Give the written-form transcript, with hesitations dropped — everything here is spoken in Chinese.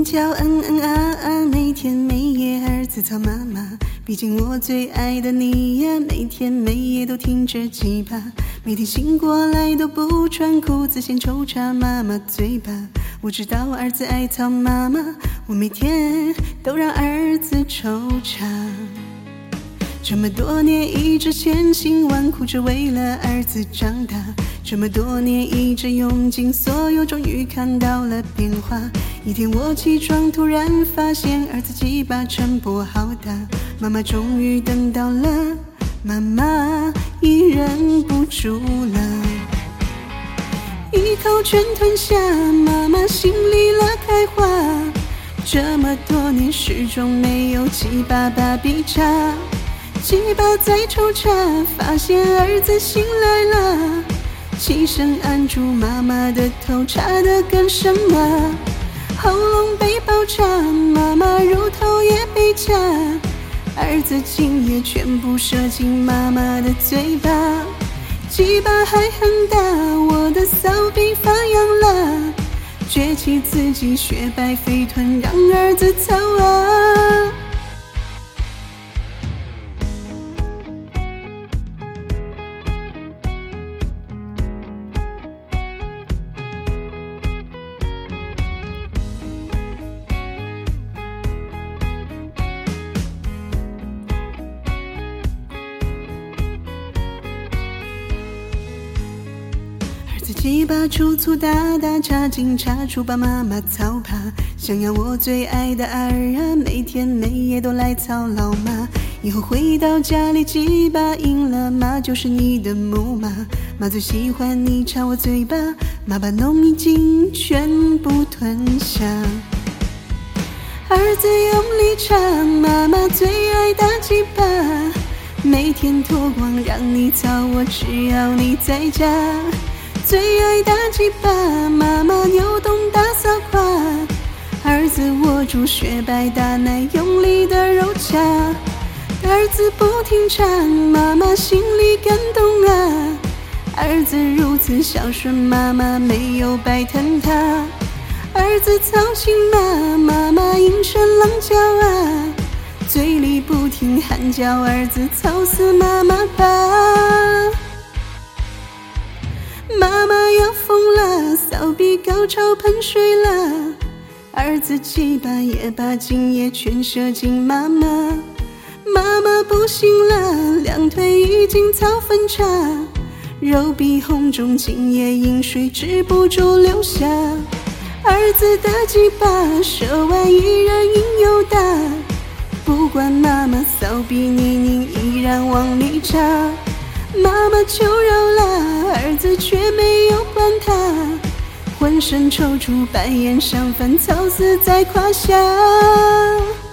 叫嗯嗯啊啊，每天每夜儿子操妈妈。毕竟我最爱的你呀，每天每夜都听着鸡巴，每天醒过来都不穿裤子，先抽插妈妈嘴巴。我知道儿子爱操妈妈，我每天都让儿子抽插。这么多年一直千辛万苦，只为了儿子长大。这么多年一直用尽所有，终于看到了变化。一天我起床，突然发现儿子鸡巴沉波好大。妈妈终于等到了，妈妈已忍不住了，一口全吞下，妈妈心里乐开花。这么多年始终没有鸡巴把臂插，鸡巴在抽插，发现儿子醒来了，起身按住妈妈的头，插得更深了。喉咙被包扎，妈妈乳头也被夹，儿子精液全部射进妈妈的嘴巴。鸡巴还很大，我的骚逼发痒了，撅起自己雪白肥臀，让儿子操啊。自己把粗粗大大插进插出，把妈妈操趴。想要我最爱的儿啊，每天每夜都来操老妈。以后回到家里鸡巴硬了，妈就是你的母妈。妈最喜欢你插我嘴巴，妈把浓精全部吞下。儿子用力插，妈妈最爱大鸡巴。每天脱光让你操我，只要你在家。最爱大鸡巴，妈妈扭动大骚胯，儿子握住雪白大奶，用力的揉掐。儿子不停插，妈妈心里感动啊。儿子如此孝顺，妈妈没有白疼他。儿子操心妈，妈妈应声狼叫啊，嘴里不停喊叫，儿子操死妈妈吧。妈妈要疯了，骚逼高潮喷水了，儿子鸡巴也把精液全射进妈妈。妈妈不行了，两腿已经操分叉，肉壁红肿，精液饮水止不住流下。儿子的鸡巴射完依然硬又大，不管妈妈骚逼泥泞依然往里插。妈妈求饶了，儿子却没有管他，浑身抽搐，白眼上翻，操死在胯下。